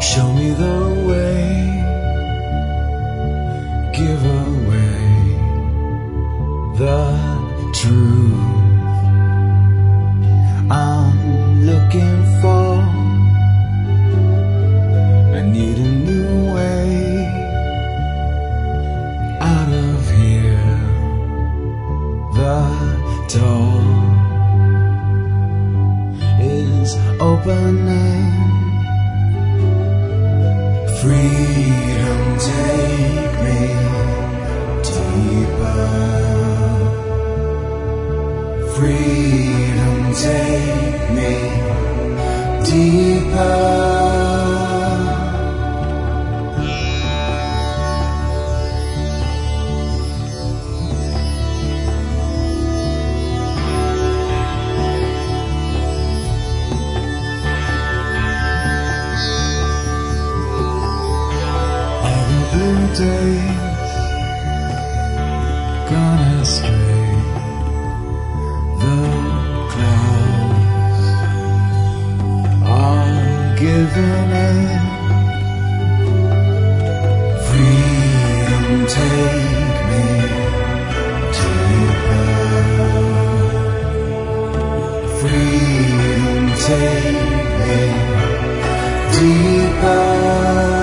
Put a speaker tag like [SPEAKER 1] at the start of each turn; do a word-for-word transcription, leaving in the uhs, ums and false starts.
[SPEAKER 1] Show me the way, give away the truth. I'm looking for, I need a new way out of here. The door is opening. Freedom, take me deeper. Freedom, take me deeper. Days gone astray, the clouds are giving in. Freedom, take me deeper. Freedom, take me deeper.